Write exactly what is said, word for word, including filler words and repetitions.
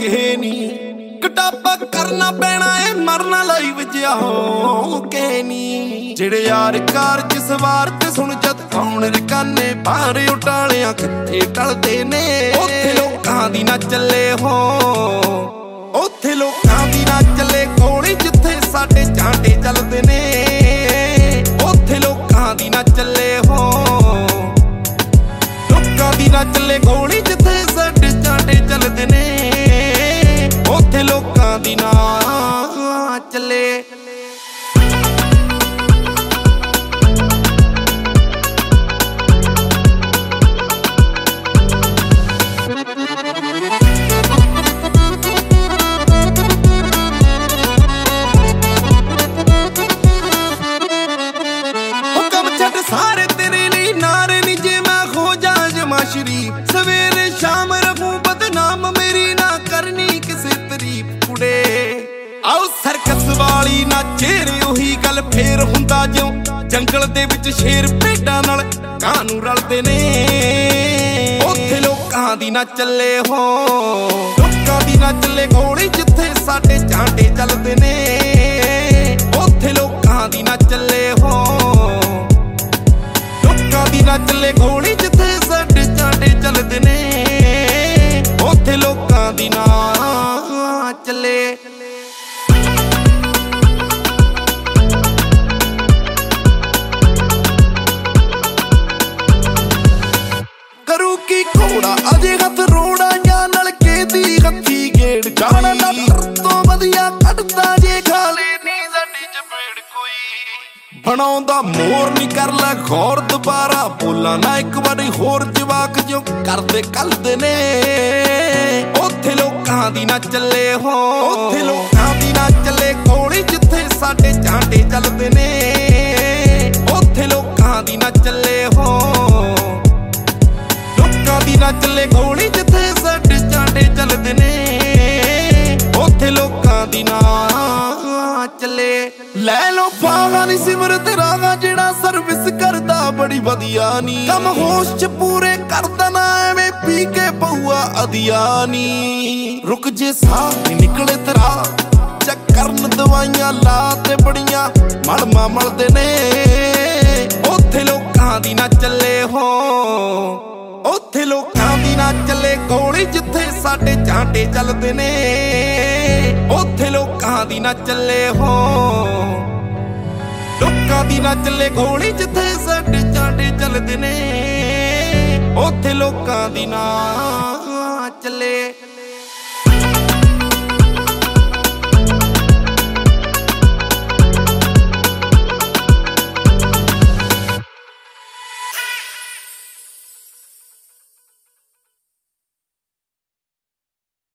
ਹੋਣਗੇ ਨੀ ਕਿਤਾਬਾਂ ਕਰਨਾ ਪੈਣਾ ਏ ਮਰਨਾ ਲਈ ਵਜਿਆ ਹੋਗੇ ਨੀ ਜਿਹੜੇ ਯਾਰ ਕਾਰ ਚ ਸਵਾਰ ਤੇ ਸੁਣ ਜਦ ਕੌਣ ਰਕਾਨੇ ਬਾਹਰ ਉਟਾਲਿਆਂ ਕਿੱਥੇ ਟਲਦੇ ਨੇ ਉੱਥੇ ਲੋਕਾਂ ਦੀ ਨਾ ਚੱਲੇ ਹੋ ਉੱਥੇ ਲੋਕਾਂ ਦੀ ਨਾ ਚੱਲੇ ਗੋਲੀ ਜਿੱਥੇ ਸਾਡੇ ਝਾਂਡੇ ਚੱਲਦੇ ਨੇ ਉੱਥੇ ਲੋਕਾਂ ਦੀ ਨਾ ਚੱਲੇ ਹੋ ਲੋਕਾਂ ਦੀ ਨਾ ਚੱਲੇ ਗੋਲੀ ਜਿੱਥੇ ਸਾਡੇ ਝਾਂਡੇ ਚੱਲਦੇ ਨੇ ਉੱਥੇ ਲੋਕਾਂ ਦੀ ਨਾ ਚੱਲੇ ਸਾਰੇ ਤੇਰੇ ਲਈ ਨਾਰੇ ਨੀ ਜੇ ਮੈਂ ਹੋ ਜਾ ਜਮਾ ਸ਼ਰੀਫ ਸਵੇਰੇ ਸ਼ਾਮ ਰਹੂੰ ਬਦਨਾਮ ਮੇਰੀ ਨਾ ਕਰਨੀ ਕਿਸੇ ਤਾਰੀਫ ਕੁੜੇ ਆਓ ਸਰਕਸ ਵਾਲੀ ਨਾ ਚਿਹਰੇ ਉਹੀ ਗੱਲ ਫੇਰ ਹੁੰਦਾ ਜਿਉਂ ਜੰਗਲ ਦੇ ਵਿੱਚ ਸ਼ੇਰ ਭੇਡਾਂ ਨਾਲ ਕਾਂ ਨੂੰ ਰਲਦੇ ਨੇ ਉੱਥੇ ਲੋਕਾਂ ਦੀ ਨਾ ਚੱਲੇ ਹੋ ਲੋਕਾਂ ਦੀ ਨਾ ਚੱਲੇ ਗੋਲੀ ਜਿੱਥੇ ਸਾਡੇ ਝਾਂਡੇ ਚੱਲਦੇ ਨੇ ਉੱਥੇ ਲੋਕਾਂ ਦੀ ਨਾ ਚੱਲੇ ਹੋ ਦੀ ਨਾ ਚੱਲੇ ਗੋਲੀ ਜਿੱਥੇ ਸਾਡੇ ਝਾਂਡੇ ਚੱਲਦੇ ਨੇ ਉੱਥੇ ਲੋਕਾਂ ਦੀ ਨਾ ਚੱਲੇ ਕਰੂ ਕੀ ਘੋੜਾ ਅਜੇ ਹੱਥ ਰੋੜਾ ਜਾਂ ਨਲਕੇ ਦੀ ਹੱਥੀ ਗੇੜ ਜਾਣਾ ਡਾਕਟਰ ਤੋਂ ਵਧੀਆ ਕੱਢਦਾ ਜੇ ਖਾਲੇ ਨੀ ਸਾਡੀ ਚਪੇੜ ਕੋਈ ਬਣਾਉਂਦਾ ਮੋਰ ਨੀ ਕਰ ਲੈ ਗੌਰ ਦੁਬਾਰਾ ਬੋਲਾਂ ਨਾ ਇੱਕ ਵਾਰੀ ਹੋਰ ਜਵਾਕ ਜੋ ਕਰਦੇ ਕੱਲਦੇ ਨੇ ਉੱਥੇ ਲੋਕਾਂ ਦੀ ਨਾ ਚੱਲੇ ਹੋ ਉੱਥੇ ਲੋਕਾਂ ਦੀ ਨਾ ਚੱਲੇ ਗੋਲੀ ਜਿੱਥੇ ਸਾਡੇ ਝਾਂਡੇ ਚੱਲਦੇ ਨੇ ਉੱਥੇ ਲੋਕਾਂ ਦੀ ਨਾ ਚੱਲੇ ਹੋ ਲੋਕਾਂ ਦੀ ਨਾ ਚੱਲੇ ਗੋਲੀ ਜਿੱਥੇ ਸਾਡੇ ਝਾਂਡੇ ਚੱਲਦੇ ਨੇ ਉੱਥੇ ਲੋਕਾਂ ਦੀ ਨਾ ਚੱਲੇ ਲੈ ਲੋ ਫਾਹਾਂ ਨੀ ਸਿਮਰਤ ਰਾਹਾਂ ਜਿਹੜਾ ਸਰਵਿਸ ਕਰਦਾ ਬੜੀ ਵਧੀਆ ਨੀ ਕੰਮ ਹੋਸ਼ ਚ ਪੂਰੇ ਕਰਦਾ ਨਾ ਐਵੇਂ ਪੀ ਕੇ ਪਊਆ ਅਧਿਆ ਨੀ ਰੁਕ ਜੇ ਸਾਹ ਨੀ ਨਿਕਲੇ ਤਰਾ ਚੈੱਕ ਕਰਨ ਦਵਾਈਆਂ ਲਾ ਤੇ ਬੜੀਆਂ ਮਲਮਾ ਮਲਦੇ ਨੇ ਉੱਥੇ ਲੋਕਾਂ ਦੀ ਨਾ ਚੱਲੇ ਹੋ ਉੱਥੇ ਲੋਕਾਂ ਦੀ ਨਾ ਚੱਲੇ ਗੋਲੀ ਜਿੱਥੇ ਸਾਡੇ ਝਾਂਡੇ ਚੱਲਦੇ ਨੇ ਉੱਥੇ ਲੋਕਾਂ ਦੀ ਨਾ ਚੱਲੇ ਹੋ ਲੋਕਾਂ ਦੀ ਨਾ ਚੱਲੇ ਗੋਲੀ ਜਿੱਥੇ ਸਾਡੇ ਝਾਂਡੇ ਚੱਲਦੇ ਨੇ ਉੱਥੇ ਲੋਕਾਂ ਦੀ ਨਾ ਚੱਲੇ।